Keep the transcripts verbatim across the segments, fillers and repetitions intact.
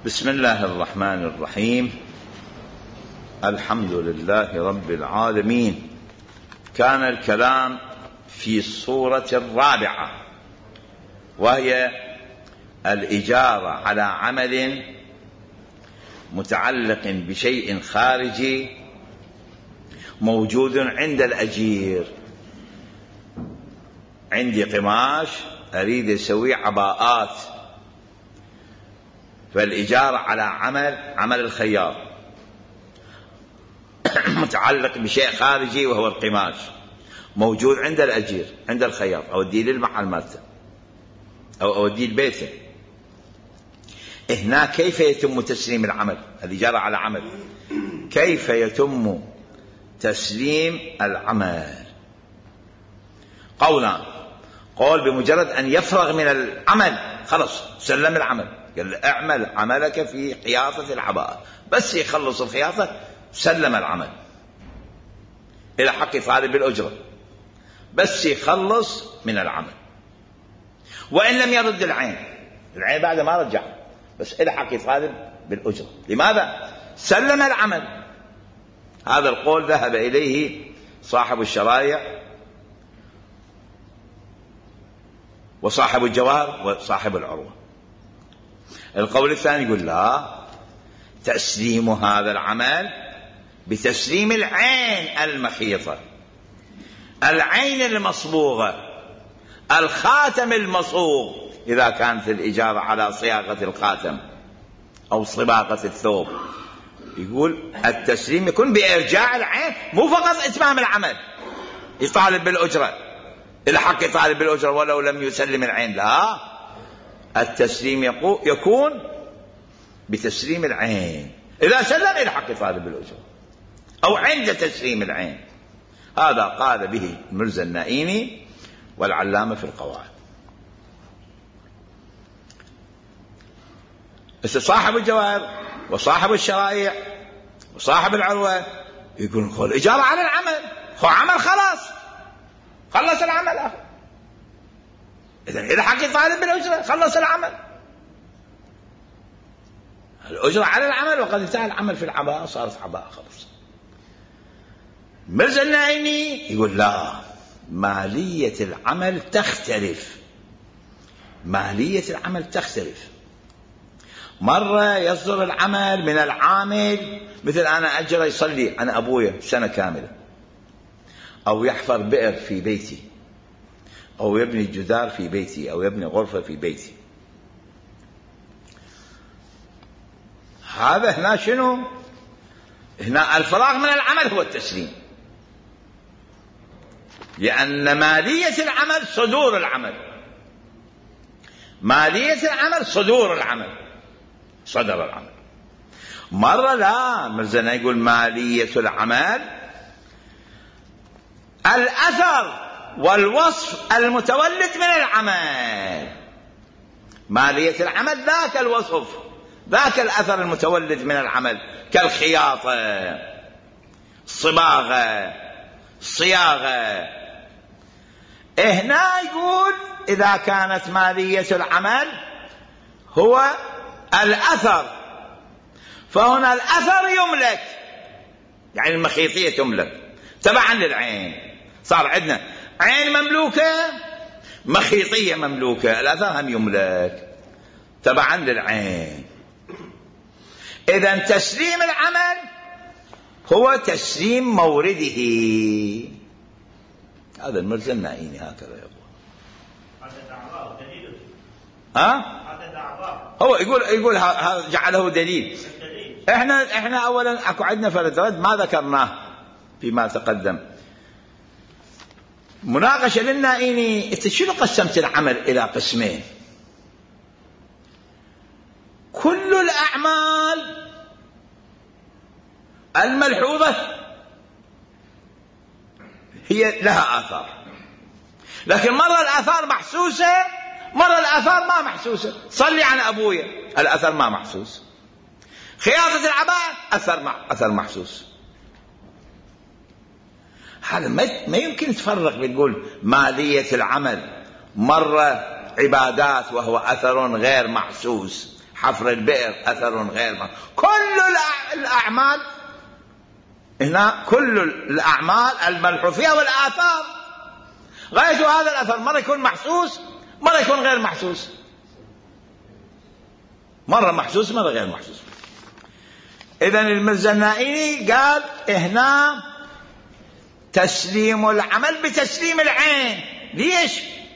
بسم الله الرحمن الرحيم. الحمد لله رب العالمين. كان الكلام في الصورة الرابعة، وهي الإجارة على عمل متعلق بشيء خارجي موجود عند الأجير. عندي قماش أريد أسوي عباءات، فالإجارة على عمل عمل الخياط متعلق بشيء خارجي وهو القماش موجود عند الأجير عند الخياط، أوديه للمحل مالته أو أوديه لبيته. هنا كيف يتم تسليم العمل؟ الإجارة على عمل كيف يتم تسليم العمل؟ قولا قول بمجرد أن يفرغ من العمل خلص سلم العمل، قال اعمل عملك في خياطة العباءة، بس يخلص الخياطة سلم العمل إلى حق طالب الأجرة، بس يخلص من العمل. وإن لم يرد العين، العين بعد ما رجع، بس إلى حق طالب بالأجرة. لماذا؟ سلم العمل. هذا القول ذهب إليه صاحب الشرايع وصاحب الجواهر وصاحب العروة. القول الثاني يقول لا، تسليم هذا العمل بتسليم العين المخيطة، العين المصبوغة، الخاتم المصوغ إذا كانت الإجارة على صياغة الخاتم أو صباغة الثوب. يقول التسليم يكون بإرجاع العين، مو فقط إتمام العمل يطالب بالأجرة إلى حق طالب بالأجرة ولو لم يسلم العين، لا، التسليم يكون بتسليم العين إذا سلم إلى حق طالب بالأجرة أو عند تسليم العين. هذا قال به المرزا النائيني والعلامة في القواعد. صاحب الجواهر وصاحب الشرائع وصاحب العروة يقولون خذ إجارة على العمل، خذ عمل خلاص خلص العمل أخي. إذن إلى حق طالب بالأجرة خلص العمل، الأجرة على العمل وقد انتهى العمل في العباءة صارت عباءة خلص. مرزا النائيني يقول لا، مالية العمل تختلف، مالية العمل تختلف. مرة يصدر العمل من العامل، مثل أنا أجر يصلي أنا أبويا سنة كاملة، أو يحفر بئر في بيتي، أو يبني جدار في بيتي، أو يبني غرفة في بيتي. هذا هنا شنو؟ هنا الفراغ من العمل هو التسليم، لأن مالية العمل صدور العمل، مالية العمل صدور العمل، صدر العمل. مرة لا، مرزنا يقول مالية العمل الأثر والوصف المتولد من العمل. مالية العمل ذاك الوصف، ذاك الأثر المتولد من العمل، كالخياطة، الصباغة، الصياغة. هنا يقول إذا كانت مالية العمل هو الأثر، فهنا الأثر يملك، يعني المخيطية تملك تبعا للعين. صار عندنا عين مملوكة، مخيطية مملوكة، الأثر هم يملك تبعا للعين. إذن تسليم العمل هو تسليم مورده. هذا المرزا النائيني هكذا يقول. ها؟ هو يقول يقول هذا جعله دليل. احنا احنا اولا اكو عندنا فرد رد ما ذكرناه فيما تقدم. مناقشه للنائيني، انت شنو قسمت العمل الى قسمين؟ كل الاعمال الملحوظه هي لها آثار، لكن مرة الآثار محسوسة، مرة الآثار ما محسوسة. صلي عن أبويا الأثر ما محسوس، خياطة العباءة أثر مع أثر محسوس. هذا ما يمكن تفرق بتقول مالية العمل مرة عبادات وهو أثر غير محسوس، حفر البئر أثر غير محسوس. كل الأعمال هنا، كل الأعمال الملحوظ فيها والآثار غاية هذا الأثر مرة يكون محسوس مرة يكون غير محسوس، مرة محسوس مرة غير محسوس. إذن المرزا النائيني قال هنا تسليم العمل بتسليم العين. ليش؟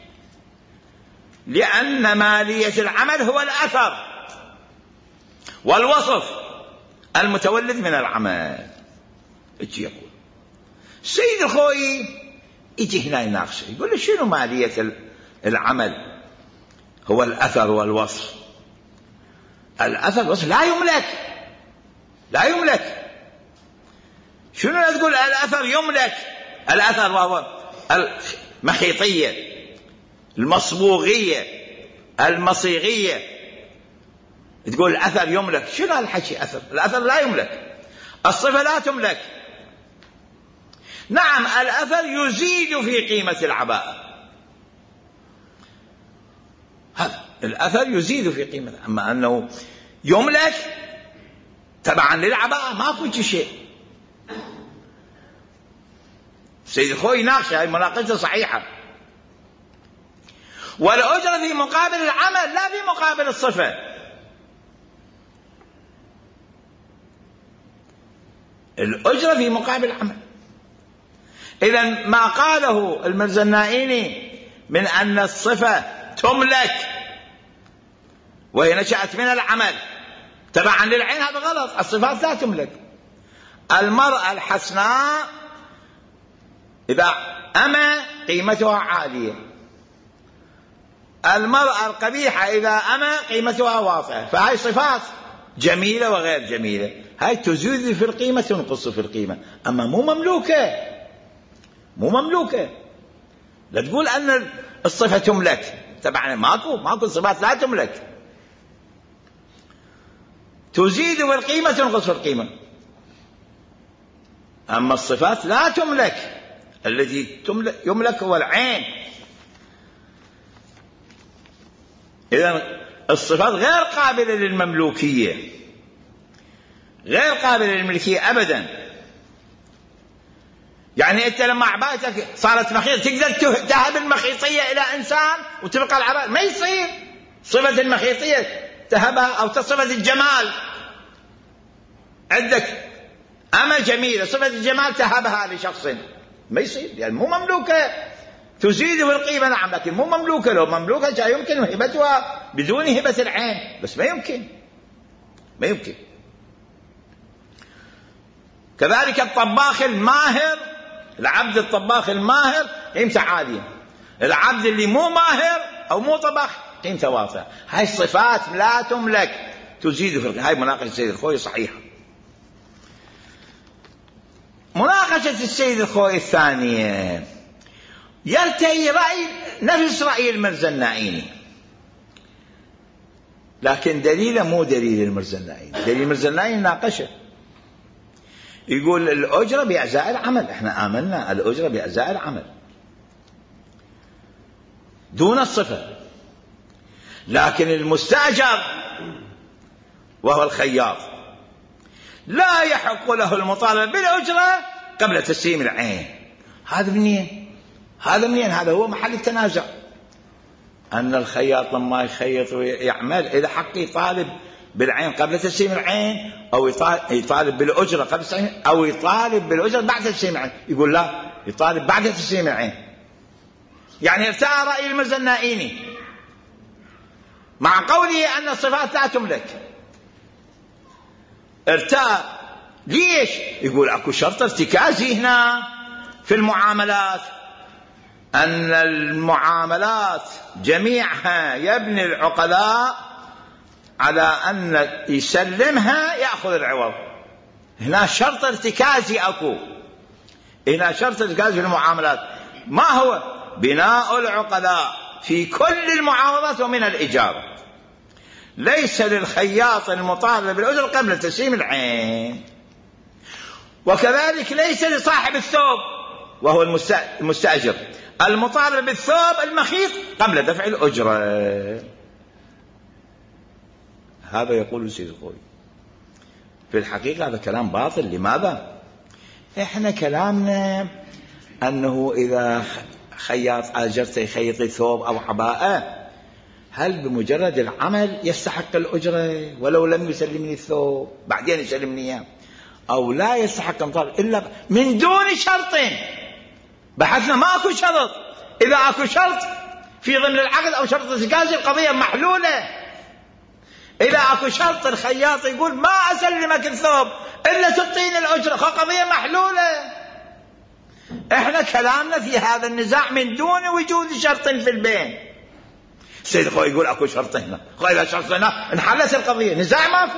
لأن مالية العمل هو الأثر والوصف المتولد من العمل. ايش يقول السيد الخوئي؟ يجي هنا يناقشه، يقول له شنو مالية العمل؟ هو الأثر والوصف. الأثر والوصف لا يملك، لا يملك. شنو لا تقول الأثر يملك؟ الأثر وهو المخيطية المصبوغية المصيغية، تقول الأثر يملك. شنو هالحكي؟ أثر، الأثر لا يملك، الصفة لا تملك. نعم الأثر يزيد في قيمة العباءة، هذا الأثر يزيد في قيمة، أما أنه يملك تبعا للعباءة ما في شيء. السيد الخوئي ناقشه، هاي مناقشة صحيحة. والأجرة في مقابل العمل لا في مقابل الصفة. الأجرة في مقابل العمل. إذن ما قاله المرزا النائيني من أن الصفة تملك وهي نشأت من العمل تبعا للعين، هذا غلط. الصفات لا تملك. المرأة الحسناء إذا أما قيمتها عالية، المرأة القبيحة إذا أما قيمتها واطئة. فهاي صفات جميلة وغير جميلة، هاي تزيد في القيمة تنقص في القيمة، أما مو مملوكة، مو مملوكة. لا تقول أن الصفة تملك، طبعا ماكو ماكو صفات لا تملك، تزيد في القيمة تنقص في القيمة. أما الصفات لا تملك، الذي يملك هو العين. إذن الصفات غير قابلة للمملوكية، غير قابلة للملكية أبدا. يعني أنت لما عبايتك صارت مخيط تقدر تهب المخيطية إلى إنسان وتبقى العباية؟ ما يصير. صفة المخيطية تهبها أو صفة الجمال، عندك أما جميلة صفة الجمال تهبها لشخص، ما يصير، يعني مو مملوكة. تزيد في القيمة نعم، لكن مو مملوكة. لو مملوكة جاء يمكن هبتها بدون هبة العين، بس ما يمكن، ما يمكن. كذلك الطباخ الماهر، العبد الطباخ الماهر قيمته عالية، العبد اللي مو ماهر أو مو طباخ قيمته واطئة. هاي الصفات لا تملك، تزيد في القيمة. هاي مناقشة السيد الخوئي صحيحة. مناقشة السيد الخوئي الثانية يرتئي رأي نفس رأي المرزا النائيني، لكن دليله مو دليل المرزا النائيني. دليل المرزا النائيني ناقشه، يقول الأجرة بأجزاء العمل. احنا آمنا الأجرة بأجزاء العمل دون الصفة، لكن المستأجر وهو الخياط لا يحق له المطالبة بالأجرة قبل تسليم العين. هذا منين؟ هذا منين؟ هذا هو محل التنازع. أن الخياط لما يخيط ويعمل إذا حق يطالب بالعين قبل تسليم العين، أو يطالب بالأجرة قبل تسليم، أو يطالب بالأجرة بعد تسليم العين. يقول لا، يطالب بعد تسليم العين. يعني ارتأى رأي المرزا النائيني مع قوله أن الصفات لا تملك. ارتأى ليش؟ يقول اكو شرط ارتكازي هنا في المعاملات، أن المعاملات جميعها يبني العقلاء على أن يسلمها يأخذ العوض. هنا شرط ارتكازي أكو، هنا شرط ارتكازي في المعاملات. ما هو؟ بناء العقلاء في كل المعاوضات ومن الإجارة. ليس للخياط المطالبة بالأجر قبل تسليم العين، وكذلك ليس لصاحب الثوب وهو المستأجر المطالبة بالثوب المخيط قبل دفع الأجرة. هذا يقول السيد الخوئي. في الحقيقة هذا كلام باطل. لماذا؟ إحنا كلامنا أنه إذا خياط أجرته يخيط ثوب أو عباءة، هل بمجرد العمل يستحق الأجرة ولو لم يسلمني الثوب بعدين يسلمني إياه، أو لا يستحق أمطار إلا من دون شرط؟ بحثنا ما أكو شرط. إذا أكو شرط في ضمن العقد أو شرط الزكاة القضية محلولة. إذا أكو شرط الخياط يقول ما أسلمك الثوب إلا تعطيني الأجرة، قضية محلولة. إحنا كلامنا في هذا النزاع من دون وجود شرط في البين. السيد الخوئي يقول أكو شرط هنا، إذا شرط هنا انحلت القضية، نزاع ماكو.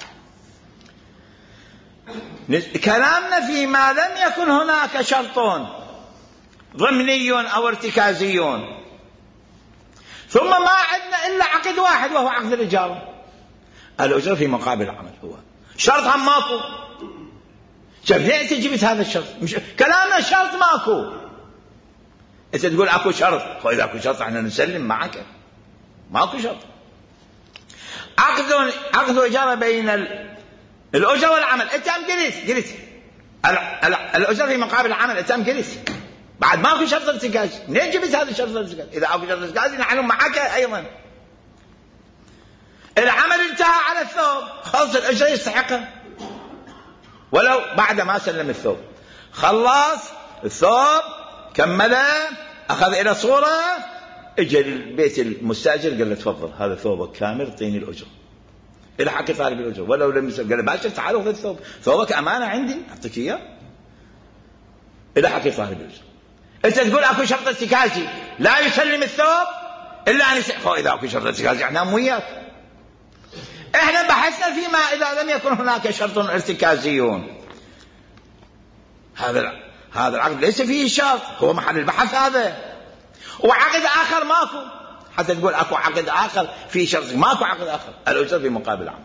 كلامنا فيما لم يكن هناك شرط ضمني أو ارتكازي، ثم ما عندنا إلا عقد واحد وهو عقد الإجارة، الأجرة في مقابل العمل، هو شرط هم ماكو. شوف ليه أنت جبت هذا الشرط؟ مش كلامنا شرط ماكو. أنت تقول أكو شرط، وإذا أكو شرط احنا نسلم معك. ماكو شرط. عقد عقد إجارة بين الأجرة والعمل. أنت أم قلت قلت الأجرة في مقابل العمل، أنت أم قلت بعد ماكو شرط ارتكاز. منين جبت هذا الشرط الارتكاز؟ إذا أكو شرط ارتكاز نحن معك أيضا. العمل انتهى على الثوب، خلص الأجرة يستحقها ولو بعد ما سلم الثوب. خلص الثوب، كمله، أخذ إلى صورة، اجى البيت المستأجر قال له تفضل هذا ثوبك كامل، اعطيني الأجرة. إلى حق طالب الأجرة ولو لم يسلم، قال له باشر تعال خذ الثوب، ثوبك أمانة عندي أعطيك إياه. إلى حق طالب الأجرة. أنت تقول أكو شرط ارتكازي لا يسلم الثوب إلا أن يسلم. إذا أكو شرط ارتكازي احنا مو وياك. احنا بحثنا فيما إذا لم يكن هناك شرط ارتكازيون. هذا هذا العقد ليس فيه شرط، هو محل البحث هذا. وعقد آخر ماكو، حتى تقول أكو عقد آخر فيه شرط، ماكو عقد آخر، الأجرة في مقابل العمل.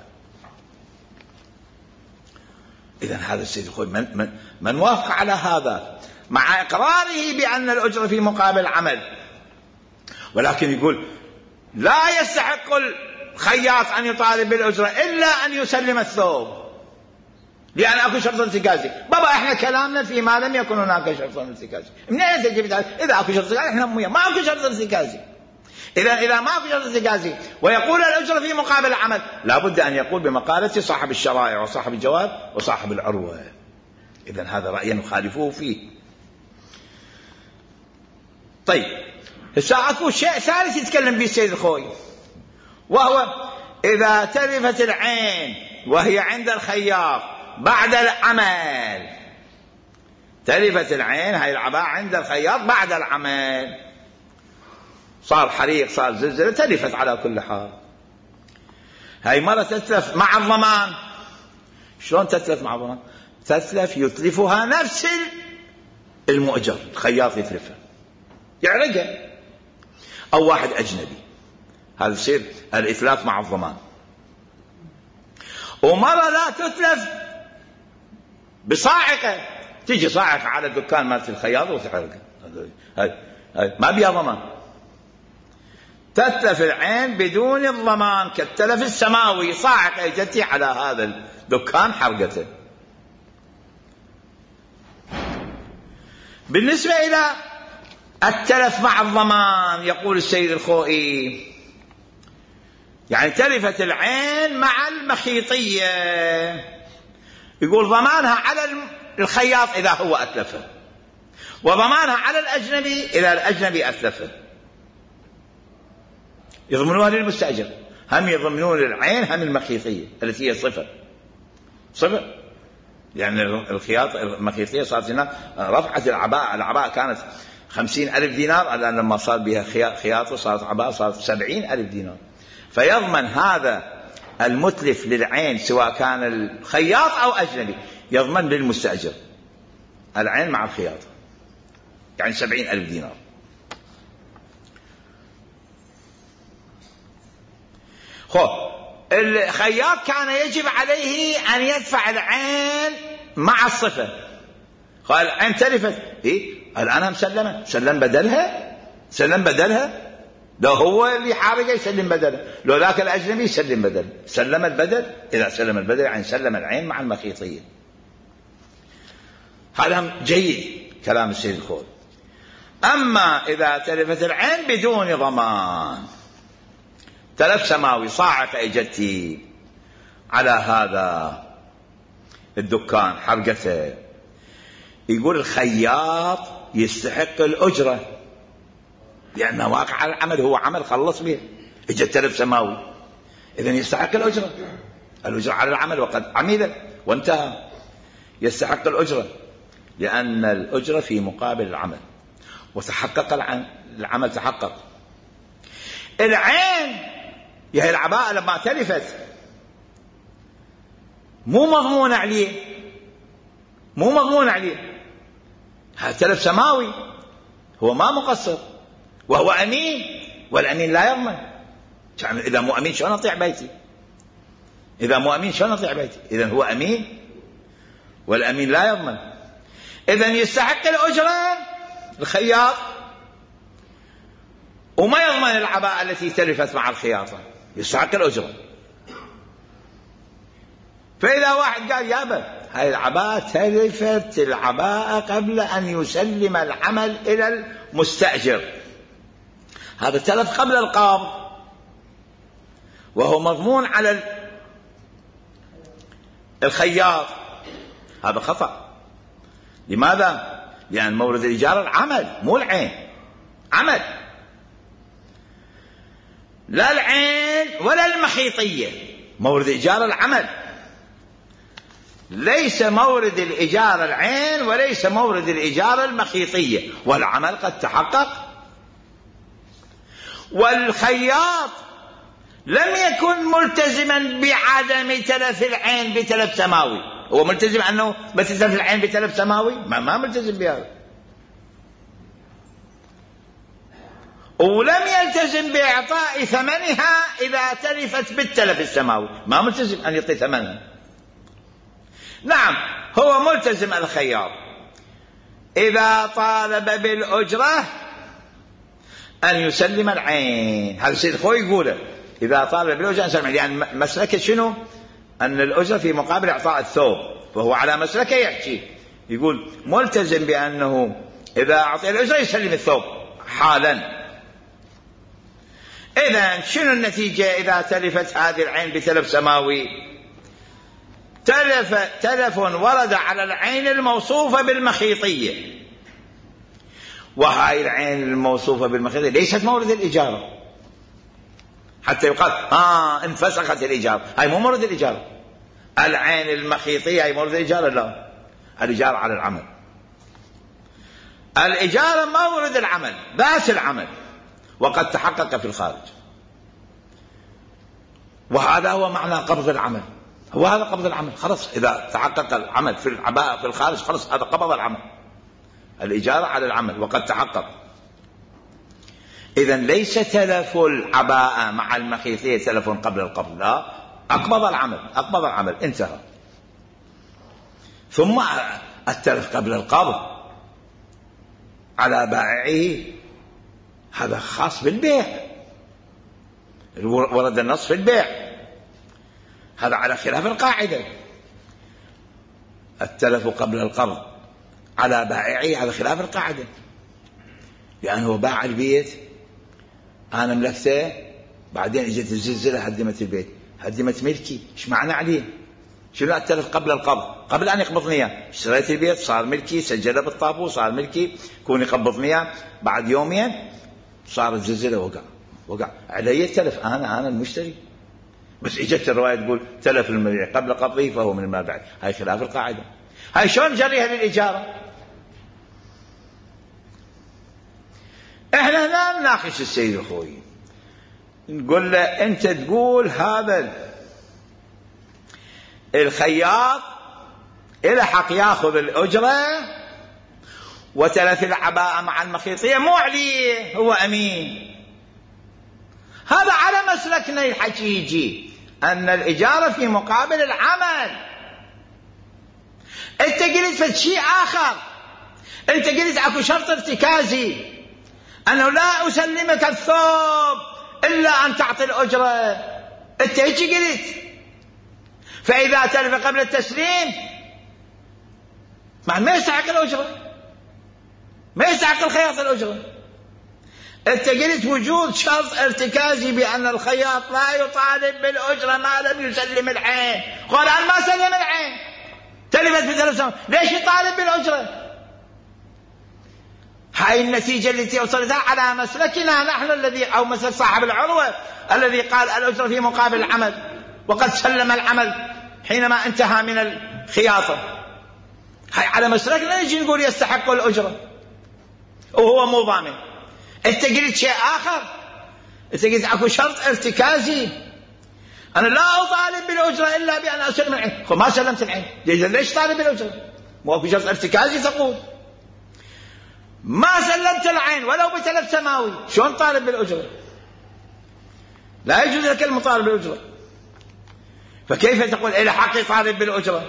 إذن هذا السيد الخوئي من, من, من وافق على هذا مع إقراره بأن الأجرة في مقابل العمل، ولكن يقول لا يستحق الخياط أن يطالب بالأجرة إلا أن يسلم الثوب لأن أكو شرط ارتكازي. بابا إحنا كلامنا فيما لم يكن هناك شرط ارتكازي. منين أنت جبت هذا؟ إذا أكو شرط ارتكازي إحنا مو ما أكو شرط ارتكازي. إذا إذا ما أكو شرط ارتكازي ويقول الأجرة في مقابل العمل، لابد أن يقول بمقالة صاحب الشرائع وصاحب الجواب وصاحب العروة. إذا هذا رأي نخالفه فيه. طيب هسه أكو شيء ثالث يتكلم به السيد الخوئي، وهو إذا تلفت العين وهي عند الخياط بعد العمل. تلفت العين هاي العباءة عند الخياط بعد العمل، صار حريق صار زلزلة، تلفت على كل حال. هاي مرة تتلف مع الضمان. شلون تتلف مع الضمان؟ تتلف يتلفها نفس المؤجر، الخياط يتلفها يعرقها، أو واحد أجنبي، هذا يصير الإتلاف مع الضمان. ومرة لا تتلف بصاعقة، تيجي صاعقة على الدكان مالت الخياط وتحرقها، هاي هاي ما بيها ضمان. تتلف العين بدون الضمان كالتلف السماوي، صاعقة تأتي على هذا الدكان حرقته. بالنسبة إلى التلف مع الضمان يقول السيد الخوئي يعني تلفت العين مع المخيطية، يقول ضمانها على الخياط إذا هو أتلفه، وضمانها على الأجنبي إذا الأجنبي أتلفه. يضمنوها للمستأجر، هم يضمنون العين هم المخيطية التي هي صفر صفر، يعني الخياط المخيطية صارت هنا رفعت العباءة. العباءة كانت خمسين ألف دينار، الآن لما صار بها خياطة صارت عباءة صارت سبعين ألف دينار. فيضمن هذا المتلف للعين سواء كان الخياط أو أجنبي، يضمن للمستأجر العين مع الخياطة، يعني سبعين ألف دينار. خب الخياط كان يجب عليه أن يدفع العين مع الصفة. قال العين تلفت، إيه الآن مسلمة، سلم بدلها، سلم بدلها لو هو اللي حارقه يسلم بدله، لو ذاك الأجنبي يسلم بدل. سلم البدل، إذا سلم البدل يعني سلم العين مع المخيطية. هذا جيد كلام السيد الخوئي. أما إذا تلفت العين بدون ضمان، تلف سماوي صاعقة إجتي على هذا الدكان حرقته، يقول الخياط يستحق الأجرة لأنه واقع على العمل، هو عمل خلص به، إجت تلف سماوي، إذن يستحق الأجرة. الأجرة على العمل وقد عمل وانتهى، يستحق الأجرة لأن الأجرة في مقابل العمل، وتحقق العمل تحقق. العين يا العباءة لما تلفت مو مضمون عليه، مو مضمون عليه، هذا تلف سماوي، هو ما مقصر وهو أمين، والأمين لا يضمن. إذا مو أمين شلون أطيع بيتي؟ إذا مو أمين شلون أطيع بيتي؟ إذن هو أمين والأمين لا يضمن. إذن يستحق الأجرة الخياط وما يضمن العباءة التي تلفت مع الخياطة، يستحق الأجرة. فإذا واحد قال يابا هاي العباءة تلفت العباءة قبل أن يسلم العمل إلى المستأجر، هذا تلف قبل القبض وهو مضمون على الخياط، هذا خطأ. لماذا؟ لأن مورد الإيجار العمل مو العين، عمل، لا العين ولا المخيطية، مورد إيجار العمل، ليس مورد الإيجار العين وليس مورد الإيجار المخيطية، والعمل قد تحقق. والخياط لم يكن ملتزما بعدم تلف العين بتلف سماوي، هو ملتزم أنه بتلف العين بتلف سماوي؟ ما, ما ملتزم بهذا. ولم يلتزم بإعطاء ثمنها إذا تلفت بالتلف السماوي، ما ملتزم أن يعطي ثمنها. نعم هو ملتزم الخياط إذا طالب بالأجرة أن يسلم العين، هذا السيد الخوئي يقوله، إذا طالب بالأجرة أن يسلم العين، يعني مسلكه شنو؟ أن الأجرة في مقابل إعطاء الثوب، فهو على مسلكه يحكي، يقول ملتزم بأنه إذا أعطي الأجرة يسلم الثوب حالا. إذن شنو النتيجة إذا تلفت هذه العين بتلف سماوي؟ تلف تلف ورد على العين الموصوفة بالمخيطية، وهاي العين الموصوفة بالمخيطية ليست مورد الإجارة حتى يقال آه انفسخت الإجارة، هاي مو مورد الإجارة. العين المخيطية هاي مورد الإجارة؟ لا، الإجارة على العمل، الإجارة مورد العمل، ذات العمل وقد تحقق في الخارج، وهذا هو معنى قبض العمل، هو هذا قبض العمل، خلص إذا تحقق العمل في العباءة في الخارج خلص هذا قبض العمل، الإجارة على العمل وقد تحقق. إذن ليس تلف العباءة مع المخيطية تلف قبل القبض، لا، أقبض العمل، أقبض العمل انتهى. ثم التلف قبل القبض على بائعه هذا خاص بالبيع، ورد النص في البيع، هذا على خلاف القاعدة. التلف قبل القبض على بائعه هذا خلاف القاعدة، لأنه باع البيت أنا ملكته بعدين اجت الزلزلة هدمت البيت، هدمت ملكي، ايش معنى عليه؟ شنو التلف قبل القبض؟ قبل أن يقبضني إياه اشتريت البيت صار ملكي، سجله بالطابو صار ملكي، كون يقبضني إياه بعد يومين صار الزلزلة وقع، وقع علي التلف، أنا أنا المشتري. بس اجت الرواية تقول تلف المبيع قبل قبضه فهو من المبيع، هاي خلاف القاعدة. هاي شلون جريها للإجارة؟ احنا لا نناقش السيد الخوئي، نقول له انت تقول هذا الخياط إلى حق ياخذ الأجرة وتلف العباءة مع المخيطية مو عليه، هو أمين. هذا على مسلكنا الحقيقي أن الإجارة في مقابل العمل. أنت قلت في شيء آخر، أنت قلت أكو شرط ارتكازي، أنه لا أسلمك الثوب إلا أن تعطي الأجرة. أنت هيك قلت. فإذا تلف قبل التسليم ما يستحق الأجرة، ما يستحق الخياط الأجرة. أنت قلت وجود شرط ارتكازي بأن الخياط لا يطالب بالأجرة ما لم يسلم العين. قال أنا ما سلم العين تلفت بثلاث سنوات، ليش يطالب بالأجرة؟ هاي النتيجة التي وصلتها على مسلكنا نحن الذي أو مسلك صاحب العروة الذي قال الأجرة في مقابل العمل، وقد سلم العمل حينما انتهى من الخياطة. هاي على مسلكنا نجي نقول يستحق الأجرة وهو مو ضامن. انت قلت شيء آخر، انت قلت اكو شرط ارتكازي، أنا لا أطالب بالأجرة إلا بأن أسلم العين. ما سلمت العين، ليش طالب بالأجرة؟ مو أكو شرط ارتكازي تقول ما سلمت العين ولو بتلف سماوي، شلون طالب بالأجرة؟ لا يجوز لك المطالب بالأجرة. فكيف تقول إلى حق طالب بالأجرة؟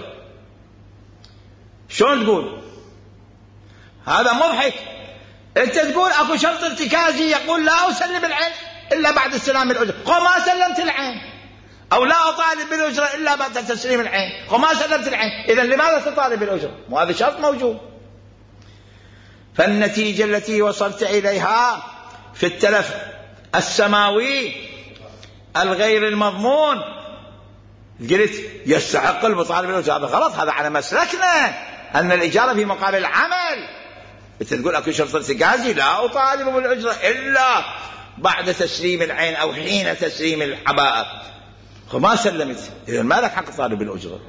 شلون تقول؟ هذا مضحك. أنت تقول أكو شرط ارتكازي يقول لا أسلم العين إلا بعد استلام الأجرة، قو ما سلمت العين، أو لا أطالب بالأجرة إلا بعد تسليم العين، قو ما سلمت العين، إذن لماذا تطالب بالأجرة؟ وهذا شرط موجود. فالنتيجة التي وصلت إليها في التلف السماوي الغير المضمون قلت يستحق المطالب بالأجرة. هذا غلط، هذا على مسلكنا أن الإجارة في مقابل العمل. أنت تقول أكو شرط ارتكازي لا أطالب بالأجرة إلا بعد تسليم العين أو حين تسليم العباءة، وما سلمت، إذن ما لك حق طالب بالأجرة.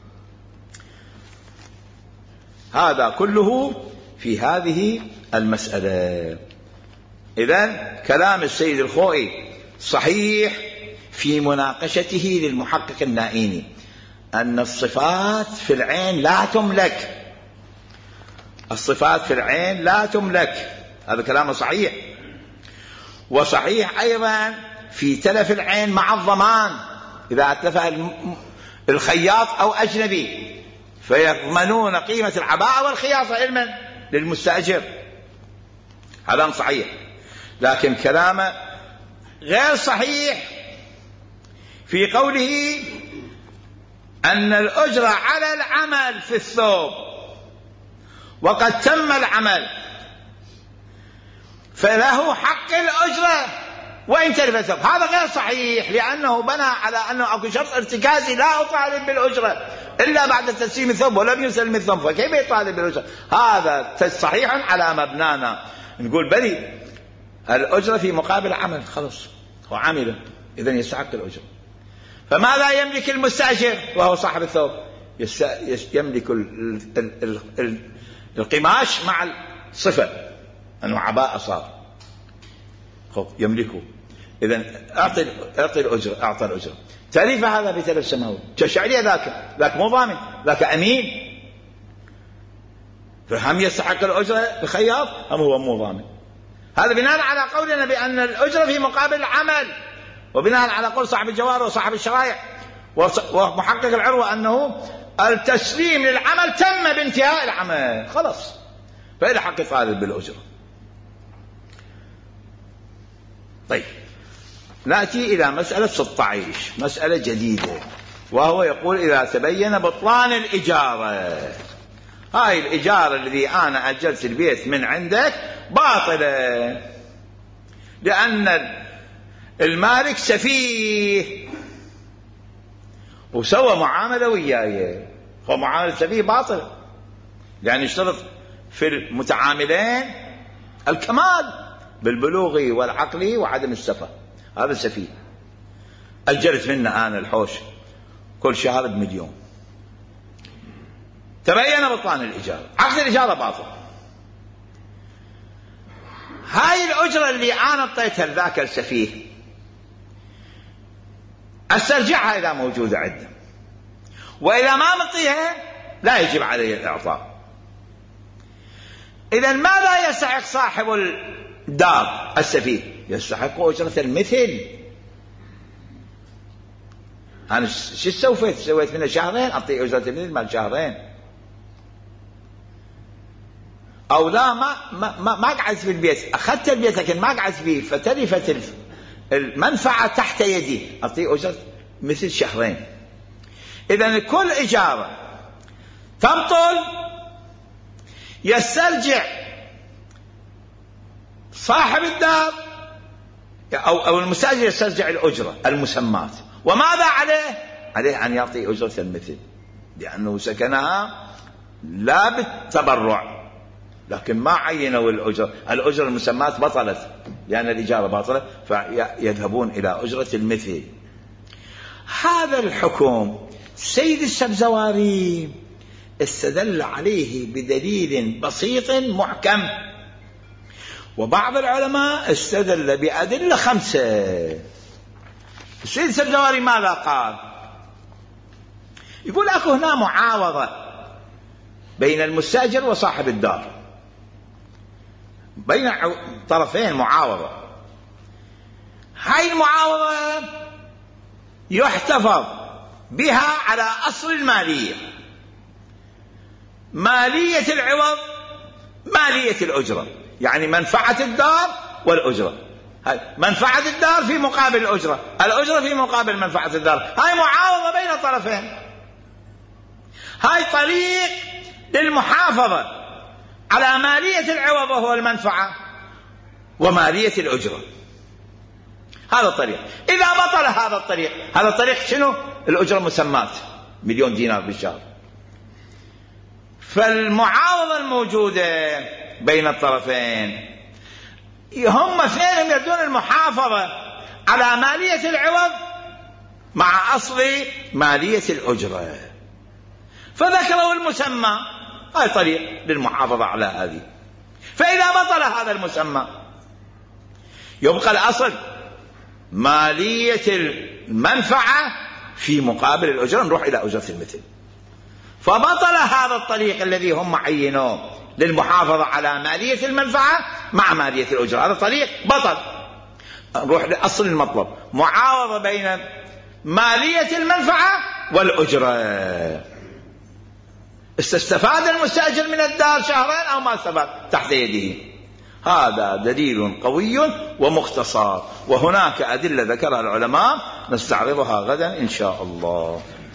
هذا كله في هذه المسألة. إذن كلام السيد الخوئي صحيح في مناقشته للمحقق النائيني أن الصفات في العين لا تملك، الصفات في العين لا تملك، هذا كلامه صحيح. وصحيح أيضا في تلف العين مع الضمان، إذا أتلفها الخياط أو أجنبي فيضمنون قيمة العباءة والخياطة علما للمستأجر، هذا صحيح. لكن كلامه غير صحيح في قوله أن الأجرة على العمل في الثوب وقد تم العمل فله حق الأجرة وإن تلف الثوب. هذا غير صحيح، لأنه بنى على أنه أكو شرط ارتكازي لا أطالب بالأجرة إلا بعد تسليم الثوب ولم يسلم الثوب، فكيف يطالب بالأجرة؟ هذا صحيح على مبنانا، نقول بلي الأجرة في مقابل عمل، خلص هو عمل إذن يستحق الأجرة. فماذا يملك المستأجر وهو صاحب الثوب؟ يملك القماش مع الصفة أنه عباءة صار، خب يملكه، إذن أعطي أعطي الأجرة، أعطى الأجرة. تلف هذا بثلاث سماوات، تشعري ذاك ذاك مو ضامن، ذاك أمين، فهم يستحق الأجرة بخياط أم هو مو ضامن. هذا بناء على قولنا بأن الأجرة في مقابل العمل، وبناء على قول صاحب الجوار وصاحب الشرائع ومحقق العروة أنه التسليم للعمل تم بانتهاء العمل، خلص فإلى حق طالب بالأجرة. طيب نأتي إلى مسألة ستة عشر، مسألة جديدة، وهو يقول إذا تبين بطلان الإجارة، هاي الإجارة الذي أنا أجرت البيت من عندك باطلة لأن المالك سفيه وسوى معاملة وياي، ومعاملة سفيه باطلة، يعني اشترط في المتعاملين الكمال بالبلوغ والعقل وعدم السفه، هذا سفيه. أجرت منه أنا الحوش كل شهر بمليون، تبين بطلان الإجارة، عقد الإجارة باطل. هاي الأجرة اللي أنا اعطيتها لذاك السفيه أسترجعها إذا موجودة عنده، وإذا ما مطيها لا يجب علي الإعطاء. إذن ماذا يستحق صاحب الدار السفيه؟ يستحق أجرة المثل. أنا شو سويت؟ سويت منه شهرين أعطي أجرة المثل مال شهرين، أو لا ما ما ما, ما قعدت في البيت، أخذت البيت لكن ما قعدت فيه، فتلفت المنفعة تحت يدي، أعطيه أجرة مثل شهرين. إذن كل إجارة تبطل يسترجع صاحب الدار أو أو المستأجر يسترجع الأجرة المسمات. وماذا عليه؟ عليه أن يعطي أجرة المثل، لأنه سكنها لا بالتبرع، لكن ما عينوا الأجرة، الأجرة المسمات بطلت لأن الإجارة باطلة، فيذهبون إلى أجرة المثل. هذا الحكم سيد السبزواري استدل عليه بدليل بسيط محكم، وبعض العلماء استدل بأدلة خمسة. السيد السبزواري ماذا قال؟ يقول أكو هنا معاوضة بين المستأجر وصاحب الدار، بين طرفين معاوضة. هاي المعاوضة يحتفظ بها على أصل المالية، مالية العوض مالية الأجرة، يعني منفعة الدار والأجرة. هاي منفعة الدار في مقابل الأجرة، الأجرة في مقابل منفعة الدار. هاي معاوضة بين الطرفين. هاي طريق للمحافظة على مالية العوض وهو المنفعة ومالية الأجرة. هذا الطريق. إذا بطل هذا الطريق، هذا الطريق شنو؟ الأجرة مسمات مليون دينار بالشهر. فالمعاوضة الموجودة بين الطرفين هم اثنين يريدون المحافظة على مالية العوض مع أصل مالية الأجرة، فذكروا المسمى. هاي طريق للمحافظة على هذه. فإذا بطل هذا المسمى يبقى الأصل مالية المنفعة في مقابل الأجرة، نروح إلى أجرة المثل. فبطل هذا الطريق الذي هم عينوه للمحافظة على مالية المنفعة مع مالية الأجرة، هذا الطريق بطل. نروح لأصل المطلب، معاوضة بين مالية المنفعة والأجرة. استفاد المستأجر من الدار شهرين أو ما استفاد تحت يده. هذا دليل قوي ومختصر، وهناك أدلة ذكرها العلماء نستعرضها غدا إن شاء الله.